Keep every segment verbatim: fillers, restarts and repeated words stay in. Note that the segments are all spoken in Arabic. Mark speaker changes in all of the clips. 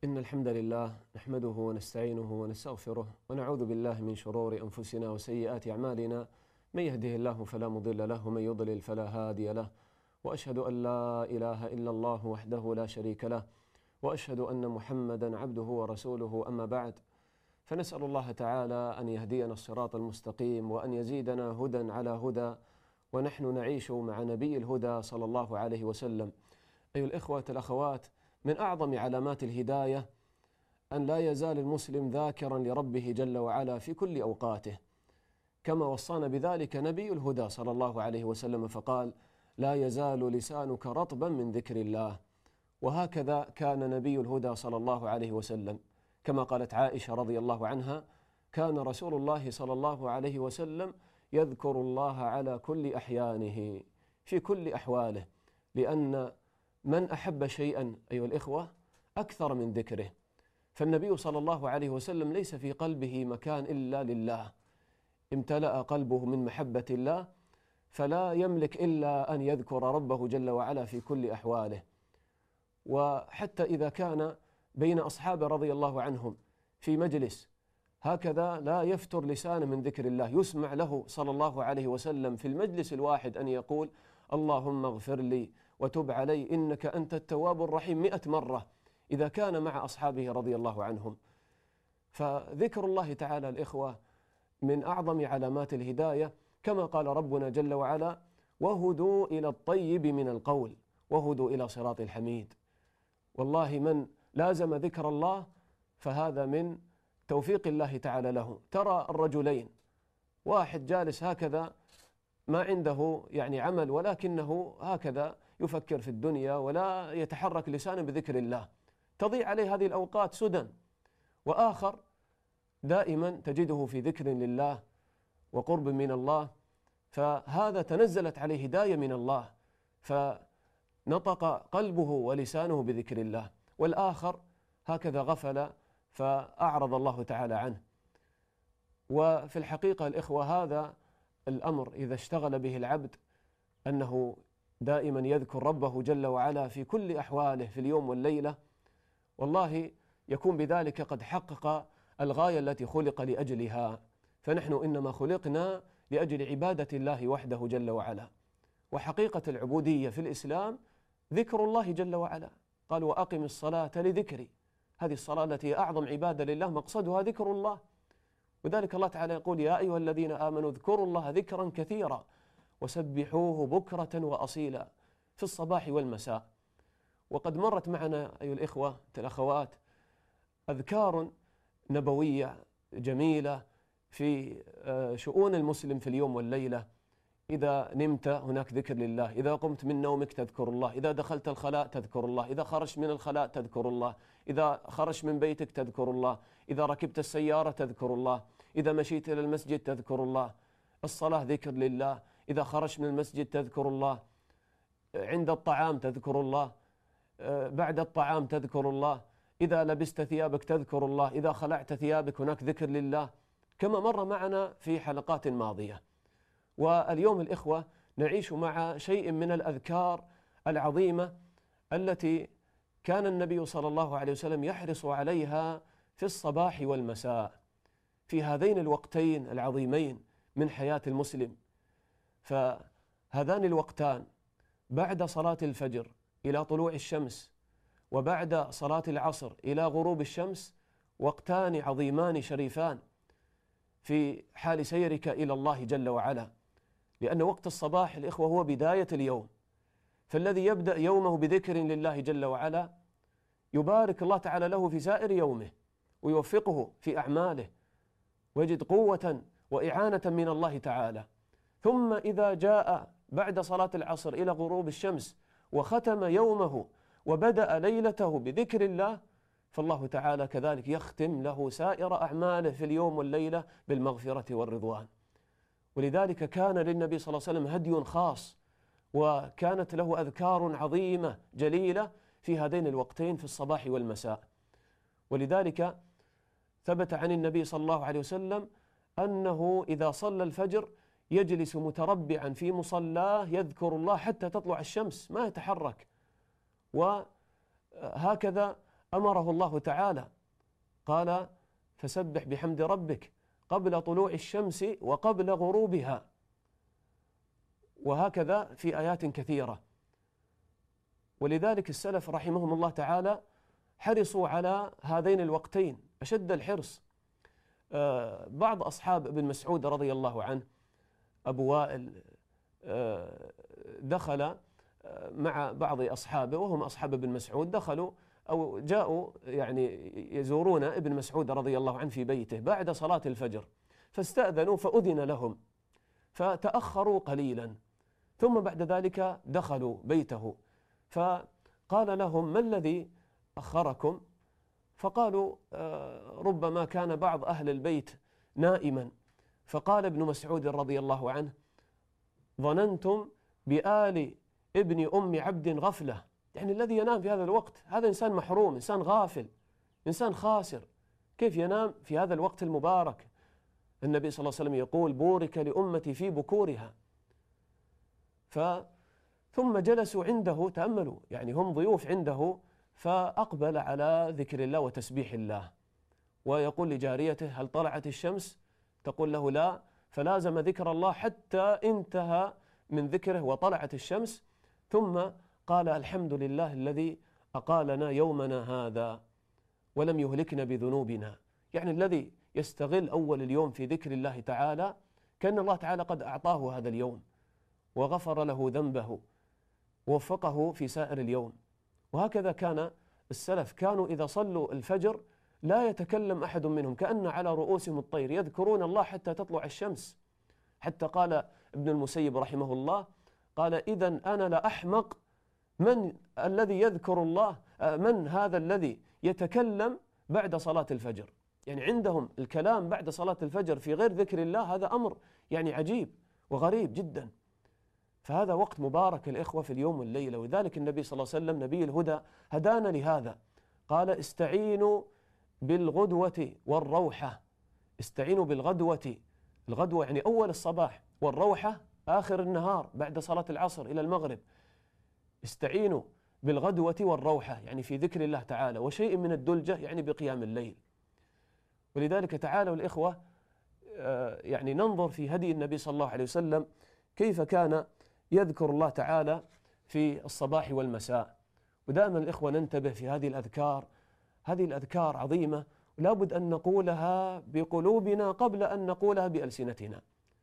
Speaker 1: إن الحمد لله نحمده ونستعينه ونستغفره ونعوذ بالله من شرور أنفسنا وسيئات أعمالنا. من يهده الله فلا مضل له ومن يضلل فلا هادي له، وأشهد أن لا إله إلا الله وحده لا شريك له، وأشهد أن محمدا عبده ورسوله. أما بعد، فنسأل الله تعالى أن يهدينا الصراط المستقيم وأن يزيدنا هدى على هدى، ونحن نعيش مع نبي الهدى صلى الله عليه وسلم. أيها الإخوة الأخوات، من أعظم علامات الهداية أن لا يزال المسلم ذاكرا لربه جل وعلا في كل أوقاته، كما وصانا بذلك نبي الهدى صلى الله عليه وسلم فقال: لا يزال لسانك رطبا من ذكر الله. وهكذا كان نبي الهدى صلى الله عليه وسلم، كما قالت عائشة رضي الله عنها: كان رسول الله صلى الله عليه وسلم يذكر الله على كل أحيانه، في كل أحواله، لأن من أحب شيئا أيها الإخوة أكثر من ذكره. فالنبي صلى الله عليه وسلم ليس في قلبه مكان إلا لله، امتلأ قلبه من محبة الله، فلا يملك إلا أن يذكر ربه جل وعلا في كل أحواله. وحتى إذا كان بين أصحاب رضي الله عنهم في مجلس هكذا لا يفتر لسانه من ذكر الله، يسمع له صلى الله عليه وسلم في المجلس الواحد أن يقول: اللهم اغفر لي وتب علي إنك أنت التواب الرحيم مئة مرة، إذا كان مع أصحابه رضي الله عنهم. فذكر الله تعالى الإخوة من أعظم علامات الهداية، كما قال ربنا جل وعلا: وهدوا إلى الطيب من القول وهدوا إلى صراط الحميد. والله من لازم ذكر الله فهذا من توفيق الله تعالى له. ترى الرجلين، واحد جالس هكذا ما عنده يعني عمل، ولكنه هكذا يفكر في الدنيا ولا يتحرك لسانه بذكر الله، تضيع عليه هذه الأوقات سدى. وآخر دائما تجده في ذكر لله وقرب من الله، فهذا تنزلت عليه هداية من الله، فنطق قلبه ولسانه بذكر الله. والآخر هكذا غفل فأعرض الله تعالى عنه. وفي الحقيقة الإخوة هذا الأمر إذا اشتغل به العبد أنه دائما يذكر ربه جل وعلا في كل أحواله في اليوم والليلة، والله يكون بذلك قد حقق الغاية التي خلق لأجلها. فنحن إنما خلقنا لأجل عبادة الله وحده جل وعلا. وحقيقة العبودية في الإسلام ذكر الله جل وعلا، قال: وأقم الصلاة لذكري. هذه الصلاة التي هي أعظم عبادة لله مقصدها ذكر الله. وذلك الله تعالى يقول: يا أيها الذين آمنوا اذكروا الله ذكرا كثيرا وسبحوه بكرة وأصيلا في الصباح والمساء. وقد مرت معنا أيها الإخوة الأخوات أذكار نبوية جميلة في شؤون المسلم في اليوم والليلة. إذا نمت هناك ذكر لله، إذا قمت من نومك تذكر الله، إذا دخلت الخلاء تذكر الله، إذا خرجت من الخلاء تذكر الله، إذا خرجت من بيتك تذكر الله، إذا ركبت السيارة تذكر الله، إذا مشيت إلى المسجد تذكر الله. الصلاة ذكر لله، إذا خرجت من المسجد تذكر الله، عند الطعام تذكر الله، بعد الطعام تذكر الله، إذا لبست ثيابك تذكر الله، إذا خلعت ثيابك هناك ذكر لله، كما مر معنا في حلقات ماضية. واليوم الإخوة نعيش مع شيء من الأذكار العظيمة التي كان النبي صلى الله عليه وسلم يحرص عليها في الصباح والمساء، في هذين الوقتين العظيمين من حياة المسلم. فهذان الوقتان بعد صلاة الفجر إلى طلوع الشمس، وبعد صلاة العصر إلى غروب الشمس، وقتان عظيمان شريفان في حال سيرك إلى الله جل وعلا. لأن وقت الصباح الإخوة هو بداية اليوم، فالذي يبدأ يومه بذكر لله جل وعلا يبارك الله تعالى له في سائر يومه ويوفقه في أعماله ويجد قوة وإعانة من الله تعالى. ثم إذا جاء بعد صلاة العصر إلى غروب الشمس وختم يومه وبدأ ليلته بذكر الله، فالله تعالى كذلك يختم له سائر أعماله في اليوم والليلة بالمغفرة والرضوان. ولذلك كان للنبي صلى الله عليه وسلم هدي خاص، وكانت له أذكار عظيمة جليلة في هذين الوقتين في الصباح والمساء. ولذلك ثبت عن النبي صلى الله عليه وسلم أنه إذا صلى الفجر يجلس متربعا في مصلاه يذكر الله حتى تطلع الشمس، ما يتحرك. وهكذا أمره الله تعالى، قال فسبح بحمد ربك قبل طلوع الشمس وقبل غروبها، وهكذا في آيات كثيرة. ولذلك السلف رحمهم الله تعالى حرصوا على هذين الوقتين أشد الحرص. بعض أصحاب ابن مسعود رضي الله عنه، أبو وائل، دخل مع بعض أصحابه وهم أصحاب ابن مسعود، دخلوا أو جاءوا يعني يزورون ابن مسعود رضي الله عنه في بيته بعد صلاة الفجر، فاستأذنوا فأذن لهم فتأخروا قليلا، ثم بعد ذلك دخلوا بيته فقال لهم: ما الذي أخركم؟ فقالوا: ربما كان بعض أهل البيت نائما. فقال ابن مسعود رضي الله عنه: ظننتم بآل ابن أم عبد غفلة، يعني الذي ينام في هذا الوقت هذا إنسان محروم، إنسان غافل، إنسان خاسر، كيف ينام في هذا الوقت المبارك؟ النبي صلى الله عليه وسلم يقول: بورك لأمتي في بكورها. ف ثم جلسوا عنده، تأملوا، يعني هم ضيوف عنده، فأقبل على ذكر الله وتسبيح الله، ويقول لجاريته: هل طلعت الشمس؟ تقول له: لا، فلازم ذكر الله حتى انتهى من ذكره وطلعت الشمس، ثم قال: الحمد لله الذي أقالنا يومنا هذا ولم يهلكنا بذنوبنا. يعني الذي يستغل أول اليوم في ذكر الله تعالى كأن الله تعالى قد أعطاه هذا اليوم وغفر له ذنبه ووفقه في سائر اليوم. وهكذا كان السلف، كانوا إذا صلوا الفجر لا يتكلم أحد منهم، كأن على رؤوسهم الطير، يذكرون الله حتى تطلع الشمس. حتى قال ابن المسيب رحمه الله، قال: إذن أنا لأحمق من الذي يذكر الله، من هذا الذي يتكلم بعد صلاة الفجر. يعني عندهم الكلام بعد صلاة الفجر في غير ذكر الله هذا أمر يعني عجيب وغريب جدا. فهذا وقت مبارك الإخوة في اليوم والليلة، ولذلك النبي صلى الله عليه وسلم نبي الهدى هدانا لهذا، قال: استعينوا بالغدوة والروحة. استعينوا بالغدوة، الغدوة يعني أول الصباح، والروحة آخر النهار بعد صلاة العصر إلى المغرب. استعينوا بالغدوة والروحة يعني في ذكر الله تعالى، وشيء من الدلجة يعني بقيام الليل. ولذلك تعالوا الإخوة يعني ننظر في هدي النبي صلى الله عليه وسلم كيف كان يذكر الله تعالى في الصباح والمساء. ودائما الإخوة ننتبه في هذه الأذكار، هذه الأذكار عظيمة، ولا بد أن نقولها بقلوبنا قبل أن نقولها بألسنتنا.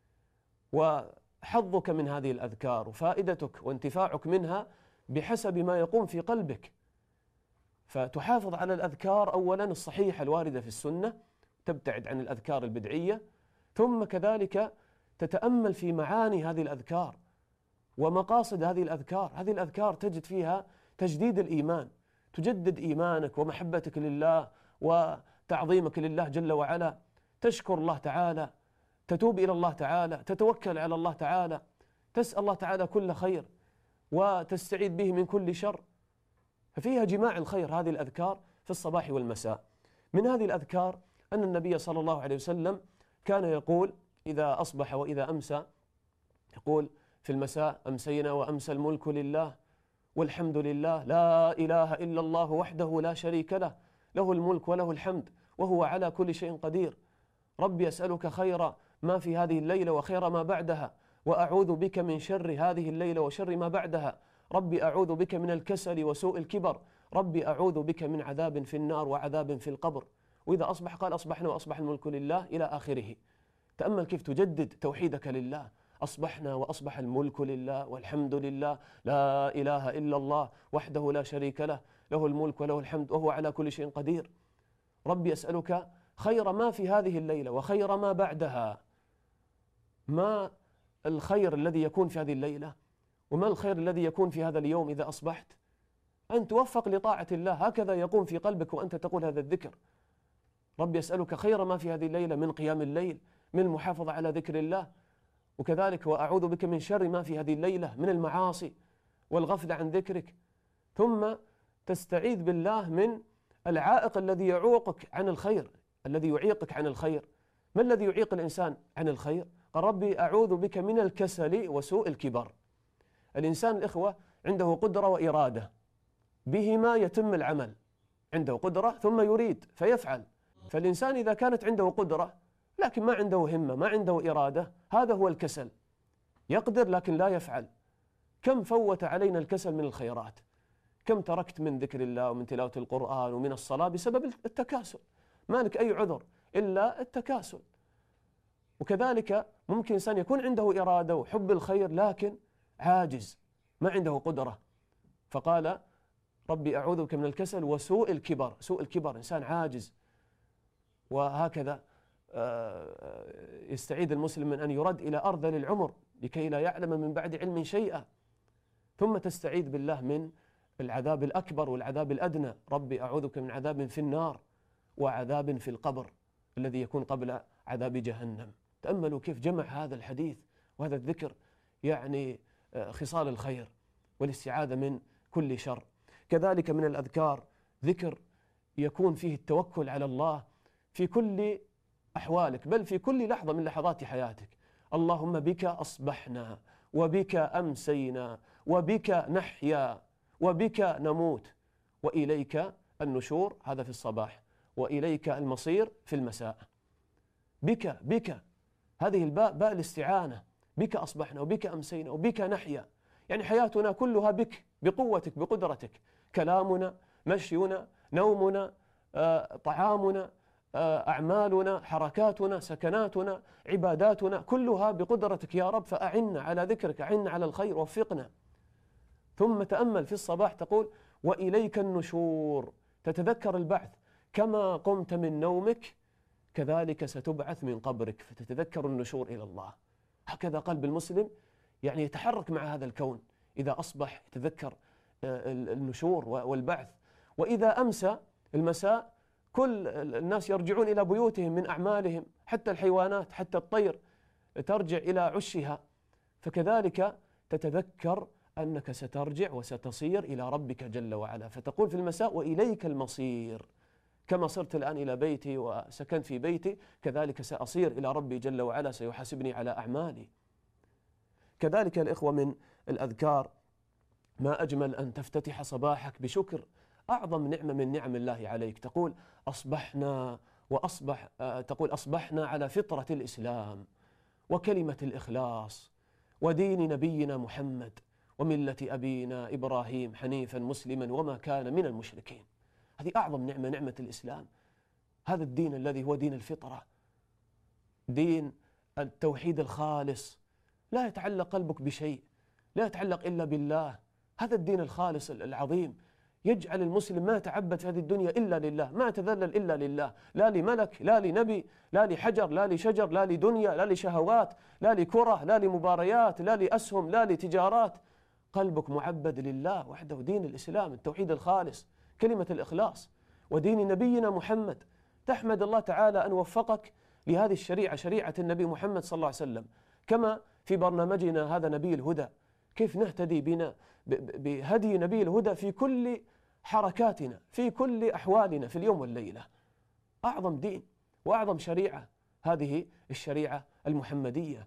Speaker 1: وحظك من هذه الأذكار وفائدتك وانتفاعك منها بحسب ما يقوم في قلبك. فتحافظ على الأذكار أولا الصحيحة الواردة في السنة، تبتعد عن الأذكار البدعية، ثم كذلك تتأمل في معاني هذه الأذكار ومقاصد هذه الأذكار. هذه الأذكار تجد فيها تجديد الإيمان، تجدد إيمانك ومحبتك لله وتعظيمك لله جل وعلا، تشكر الله تعالى، تتوب إلى الله تعالى، تتوكل على الله تعالى، تسأل الله تعالى كل خير وتستعيذ به من كل شر. ففيها جماع الخير هذه الأذكار في الصباح والمساء. من هذه الأذكار أن النبي صلى الله عليه وسلم كان يقول إذا أصبح وإذا أمسى، يقول في المساء: أمسينا وأمسى الملك لله والحمد لله، لا إله إلا الله وحده لا شريك له، له الملك وله الحمد وهو على كل شيء قدير. ربي أسألك خير ما في هذه الليلة وخير ما بعدها، وأعوذ بك من شر هذه الليلة وشر ما بعدها. ربي أعوذ بك من الكسل وسوء الكبر. ربي أعوذ بك من عذاب في النار وعذاب في القبر. وإذا أصبح قال: أصبحنا وأصبح الملك لله إلى آخره. تأمل كيف تجدد توحيدك لله. أصبحنا وأصبح الملك لله والحمد لله، لا إله إلا الله وحده لا شريك له، له الملك وله الحمد وهو على كل شيء قدير. ربي أسألك خير ما في هذه الليلة وخير ما بعدها. ما الخير الذي يكون في هذه الليلة وما الخير الذي يكون في هذا اليوم إذا أصبحت؟ أن توفق لطاعة الله، هكذا يقوم في قلبك وأنت تقول هذا الذكر. ربي أسألك خير ما في هذه الليلة من قيام الليل، من المحافظة على ذكر الله، وكذلك وأعوذ بك من شر ما في هذه الليلة من المعاصي والغفلة عن ذكرك. ثم تستعيذ بالله من العائق الذي يعوقك عن الخير، الذي يعيقك عن الخير. ما الذي يعيق الإنسان عن الخير؟ قال: ربي أعوذ بك من الكسل وسوء الكبر. الإنسان الإخوة عنده قدرة وإرادة، بهما يتم العمل، عنده قدرة ثم يريد فيفعل. فالإنسان إذا كانت عنده قدرة لكن ما عنده همة، ما عنده إرادة، هذا هو الكسل. يقدر لكن لا يفعل. كم فوت علينا الكسل من الخيرات، كم تركت من ذكر الله ومن تلاوة القرآن ومن الصلاة بسبب التكاسل. ما لك أي عذر إلا التكاسل. وكذلك ممكن إنسان يكون عنده إرادة وحب الخير لكن عاجز، ما عنده قدرة. فقال ربي أعوذ بك من الكسل وسوء الكبر. سوء الكبر، إنسان عاجز. وهكذا يستعيد المسلم من أن يرد إلى أرذل العمر لكي لا يعلم من بعد علم شيئا، ثم تستعيد بالله من العذاب الأكبر والعذاب الأدنى. ربي أعوذ بك من عذاب في النار وعذاب في القبر الذي يكون قبل عذاب جهنم. تأملوا كيف جمع هذا الحديث وهذا الذكر يعني خصال الخير والاستعاذة من كل شر. كذلك من الأذكار ذكر يكون فيه التوكل على الله في كل أحوالك، بل في كل لحظة من لحظات حياتك. اللهم بك أصبحنا وبك أمسينا وبك نحيا وبك نموت وإليك النشور، هذا في الصباح، وإليك المصير في المساء. بك بك هذه الباء باء الاستعانة. بك أصبحنا وبك أمسينا وبك نحيا، يعني حياتنا كلها بك، بقوتك بقدرتك. كلامنا، مشينا، نومنا، آه، طعامنا، آه، أعمالنا، حركاتنا، سكناتنا، عباداتنا، كلها بقدرتك يا رب. فأعنا على ذكرك، أعنا على الخير، وفقنا. ثم تأمل في الصباح تقول وإليك النشور، تتذكر البعث. كما قمت من نومك كذلك ستبعث من قبرك، فتتذكر النشور إلى الله. هكذا قلب المسلم يعني يتحرك مع هذا الكون. إذا أصبح يتذكر النشور والبعث، وإذا أمسى المساء كل الناس يرجعون إلى بيوتهم من أعمالهم، حتى الحيوانات، حتى الطير ترجع إلى عشها. فكذلك تتذكر أنك سترجع وستصير إلى ربك جل وعلا، فتقول في المساء وإليك المصير. كما صرت الآن إلى بيتي وسكنت في بيتي كذلك سأصير إلى ربي جل وعلا، سيحاسبني على أعمالي. كذلك الإخوة من الأذكار ما أجمل أن تفتتح صباحك بشكر أعظم نعمة من نعم الله عليك. تقول أصبحنا وأصبح تقول أصبحنا على فطرة الإسلام وكلمة الإخلاص ودين نبينا محمد وملة أبينا إبراهيم حنيفا مسلما وما كان من المشركين. هذه أعظم نعمة، نعمة الإسلام. هذا الدين الذي هو دين الفطرة، دين التوحيد الخالص، لا يتعلق قلبك بشيء، لا يتعلق إلا بالله. هذا الدين الخالص العظيم يجعل المسلم ما يتعبد في هذه الدنيا إلا لله، ما يتذلل إلا لله، لا لملك، لا لنبي، لا لحجر، لا لشجر، لا لدنيا، لا لشهوات، لا لكرة، لا لمباريات، لا لأسهم، لا لتجارات. قلبك معبد لله وحده. دين الإسلام التوحيد الخالص، كلمة الإخلاص، ودين نبينا محمد. تحمد الله تعالى أن وفقك لهذه الشريعة، شريعة النبي محمد صلى الله عليه وسلم. كما في برنامجنا هذا نبي الهدى، كيف نهتدي بنا بهدي نبي الهدى في كل حركاتنا، في كل أحوالنا في اليوم والليلة. أعظم دين وأعظم شريعة هذه الشريعة المحمدية،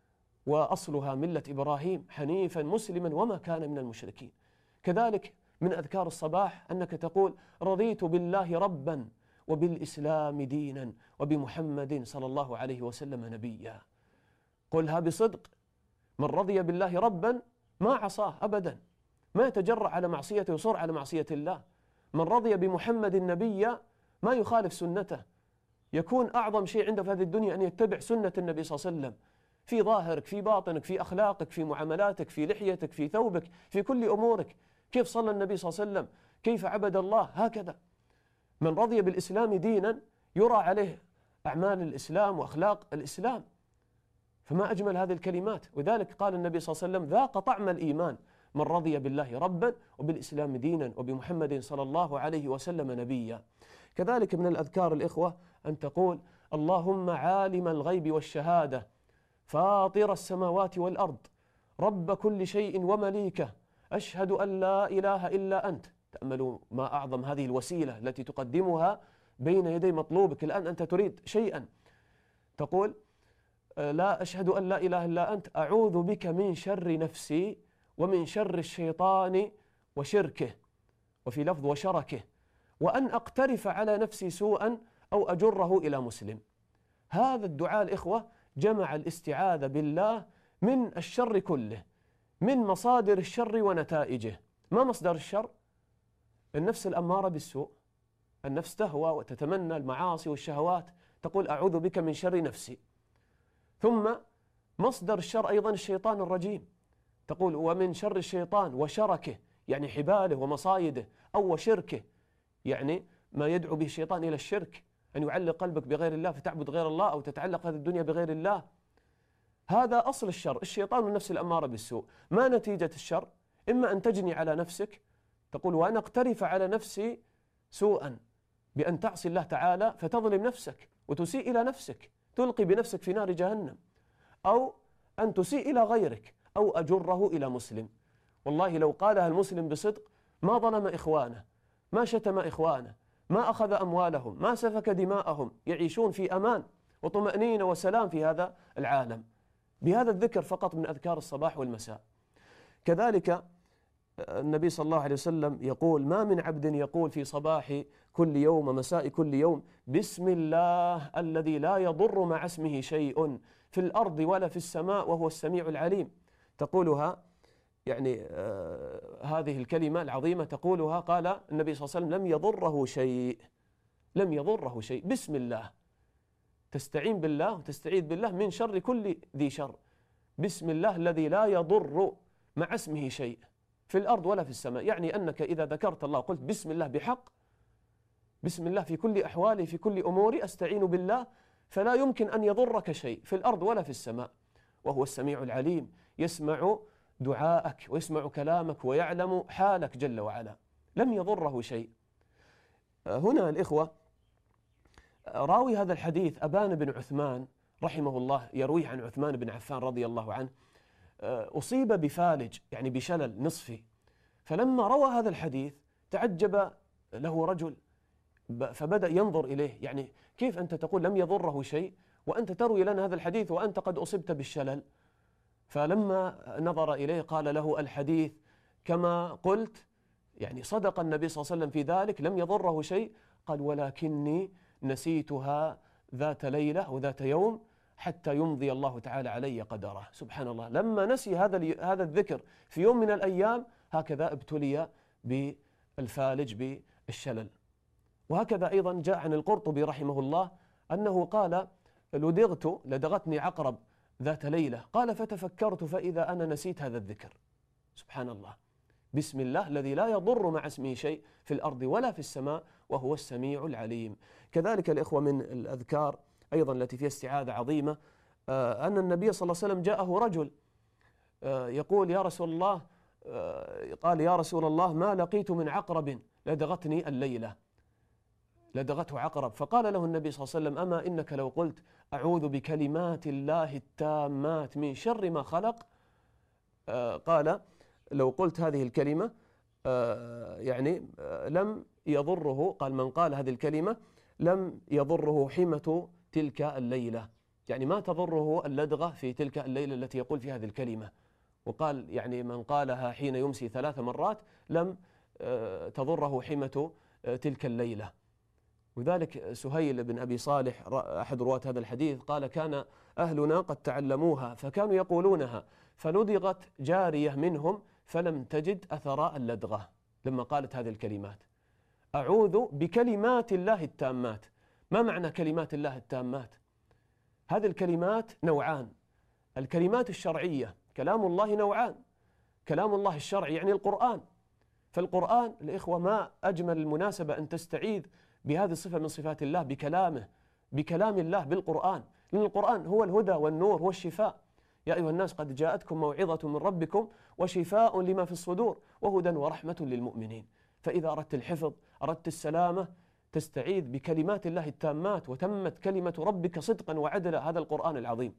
Speaker 1: وأصلها ملة إبراهيم حنيفا مسلما وما كان من المشركين. كذلك من أذكار الصباح أنك تقول رضيت بالله ربا وبالإسلام دينا وبمحمد صلى الله عليه وسلم نبيا. قلها بصدق. من رضي بالله ربا ما عصاه أبدا، ما يتجرأ على معصيته ويصر على معصية الله. من رضي بمحمد نبيا ما يخالف سنته. يكون أعظم شيء عنده في هذه الدنيا أن يتبع سنة النبي صلى الله عليه وسلم في ظاهرك، في باطنك، في أخلاقك، في معاملاتك، في لحيتك، في ثوبك، في كل أمورك. كيف صلى النبي صلى الله عليه وسلم، كيف عبد الله، هكذا. من رضي بالإسلام دينا يرى عليه أعمال الإسلام وأخلاق الإسلام. فما أجمل هذه الكلمات. وذلك قال النبي صلى الله عليه وسلم ذاق طعم الإيمان من رضي بالله ربا وبالإسلام دينا وبمحمد صلى الله عليه وسلم نبيا. كذلك من الأذكار الإخوة أن تقول اللهم عالم الغيب والشهادة فاطر السماوات والأرض رب كل شيء ومليكه أشهد أن لا إله إلا أنت. تأملوا ما أعظم هذه الوسيلة التي تقدمها بين يدي مطلوبك. الآن أنت تريد شيئا، تقول لا أشهد أن لا إله إلا أنت أعوذ بك من شر نفسي ومن شر الشيطان وشركه، وفي لفظ وشركه، وأن أقترف على نفسي سوءا أو أجره إلى مسلم. هذا الدعاء الإخوة جمع الاستعاذة بالله من الشر كله، من مصادر الشر ونتائجه. ما مصدر الشر؟ النفس الأمارة بالسوء، النفس تهوى وتتمنى المعاصي والشهوات، تقول أعوذ بك من شر نفسي. ثم مصدر الشر أيضا الشيطان الرجيم، تقول ومن شر الشيطان وشركه، يعني حباله ومصايده، أو وشركه، يعني ما يدعو به الشيطان إلى الشرك، أن يعلق قلبك بغير الله فتعبد غير الله، أو تتعلق هذه الدنيا بغير الله. هذا أصل الشر، الشيطان والنفس الأمارة بالسوء. ما نتيجة الشر؟ إما أن تجني على نفسك، تقول وأنا أقترف على نفسي سوءا، بأن تعصي الله تعالى فتظلم نفسك وتسيء إلى نفسك، تلقي بنفسك في نار جهنم، أو أن تسيء إلى غيرك، أو أجره إلى مسلم. والله لو قالها المسلم بصدق ما ظلم إخوانه، ما شتم إخوانه، ما أخذ أموالهم، ما سفك دماءهم، يعيشون في أمان وطمأنينة وسلام في هذا العالم بهذا الذكر فقط من أذكار الصباح والمساء. كذلك النبي صلى الله عليه وسلم يقول ما من عبد يقول في صباح كل يوم ومساء كل يوم بسم الله الذي لا يضر مع اسمه شيء في الأرض ولا في السماء وهو السميع العليم. تقولها يعني آه هذه الكلمة العظيمة تقولها، قال النبي صلى الله عليه وسلم لم يضره شيء، لم يضره شيء. بسم الله، تستعين بالله وتستعيذ بالله من شر كل ذي شر. بسم الله الذي لا يضر مع اسمه شيء في الأرض ولا في السماء، يعني أنك إذا ذكرت الله قلت بسم الله بحق، بسم الله في كل أحوالي في كل أموري أستعين بالله، فلا يمكن أن يضرك شيء في الأرض ولا في السماء، وهو السميع العليم، يسمع دعاءك ويسمع كلامك ويعلم حالك جل وعلا، لم يضره شيء. هنا الإخوة راوي هذا الحديث أبان بن عثمان رحمه الله يرويه عن عثمان بن عفان رضي الله عنه، أصيب بفالج يعني بشلل نصفي، فلما روى هذا الحديث تعجب له رجل فبدأ ينظر إليه، يعني كيف أنت تقول لم يضره شيء وأنت تروي لنا هذا الحديث وأنت قد أصبت بالشلل؟ فلما نظر إليه قال له الحديث كما قلت، يعني صدق النبي صلى الله عليه وسلم في ذلك، لم يضره شيء. قال ولكني نسيتها ذات ليلة وذات يوم حتى يمضي الله تعالى علي قدره. سبحان الله، لما نسي هذا هذا الذكر في يوم من الأيام هكذا ابتلي بالفالج بالشلل. وهكذا أيضا جاء عن القرطبي رحمه الله أنه قال لدغت لدغتني عقرب ذات ليلة، قال فتفكرت فإذا أنا نسيت هذا الذكر. سبحان الله، بسم الله الذي لا يضر مع اسمه شيء في الأرض ولا في السماء وهو السميع العليم. كذلك الإخوة من الأذكار أيضا التي فيها استعاذة عظيمة أن النبي صلى الله عليه وسلم جاءه رجل يقول يا رسول الله، قال يا رسول الله ما لقيت من عقرب لدغتني الليلة، لدغته عقرب. فقال له النبي صلى الله عليه وسلم أما إنك لو قلت أعوذ بكلمات الله التامات من شر ما خلق، قال لو قلت هذه الكلمة يعني لم يضره، قال من قال هذه الكلمة لم يضره حمة تلك الليلة، يعني ما تضره اللدغة في تلك الليلة التي يقول في هذه الكلمة. وقال يعني من قالها حين يمسي ثلاث مرات لم تضره حمة تلك الليلة. وذلك سهيل بن أبي صالح أحد رواة هذا الحديث قال كان أهلنا قد تعلموها فكانوا يقولونها فلدغت جارية منهم فلم تجد أثر اللدغة لما قالت هذه الكلمات. أعوذ بكلمات الله التامات. ما معنى كلمات الله التامات؟ هذه الكلمات نوعان، الكلمات الشرعية كلام الله نوعان، كلام الله الشرعي يعني القرآن. فالقرآن الإخوة ما أجمل المناسبة أن تستعيذ بهذه الصفة من صفات الله بكلامه، بكلام الله بالقرآن، لأن القرآن هو الهدى والنور هو الشفاء. يا أيها الناس قد جاءتكم موعظة من ربكم وشفاء لما في الصدور وهدى ورحمة للمؤمنين. فإذا أردت الحفظ أردت السلامة تستعيذ بكلمات الله التامات، وتمت كلمة ربك صدقا وعدلا، هذا القرآن العظيم،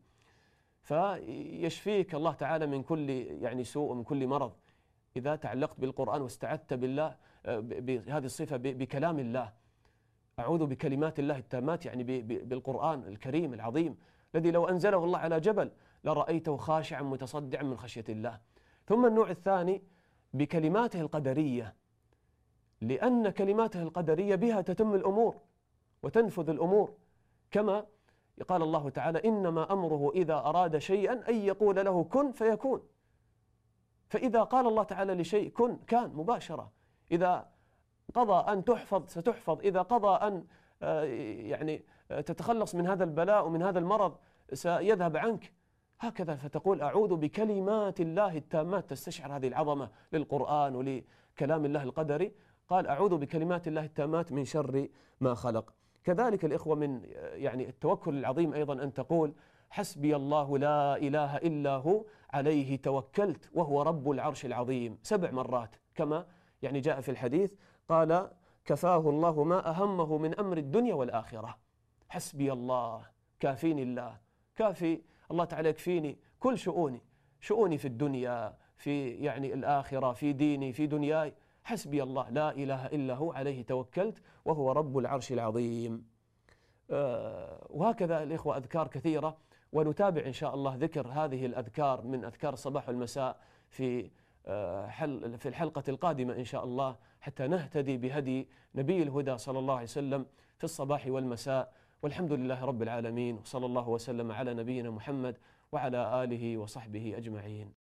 Speaker 1: فيشفيك الله تعالى من كل يعني سوء ومن كل مرض إذا تعلقت بالقرآن واستعذت بالله بهذه الصفة بكلام الله. أعوذ بكلمات الله التامات يعني بالقرآن الكريم العظيم الذي لو أنزله الله على جبل لرأيته خاشعا متصدعا من خشية الله. ثم النوع الثاني بكلماته القدرية، لأن كلماته القدرية بها تتم الأمور وتنفذ الأمور، كما قال الله تعالى: إنما أمره إذا أراد شيئا أن يقول له كن فيكون. فإذا قال الله تعالى لشيء كن كان مباشرة، إذا قضى أن تحفظ ستحفظ، إذا قضى أن يعني تتخلص من هذا البلاء ومن هذا المرض سيذهب عنك. هكذا فتقول أعوذ بكلمات الله التامات، تستشعر هذه العظمة للقرآن ولكلام الله القدري. قال أعوذ بكلمات الله التامات من شر ما خلق. كذلك الإخوة من يعني التوكل العظيم أيضا أن تقول حسبي الله لا إله إلا هو عليه توكلت وهو رب العرش العظيم سبع مرات، كما يعني جاء في الحديث قال كفاه الله ما أهمه من أمر الدنيا والآخرة. حسبي الله، كافيني الله، كافي الله تعالى يكفيني كل شؤوني، شؤوني في الدنيا، في يعني الآخرة، في ديني، في دنياي. حسبي الله لا إله إلا هو عليه توكلت وهو رب العرش العظيم. آه وهكذا الإخوة أذكار كثيرة، ونتابع إن شاء الله ذكر هذه الأذكار من أذكار الصباح والمساء في آه حل في الحلقة القادمة إن شاء الله، حتى نهتدي بهدي نبي الهدى صلى الله عليه وسلم في الصباح والمساء. والحمد لله رب العالمين، وصلى الله وسلم على نبينا محمد وعلى آله وصحبه أجمعين.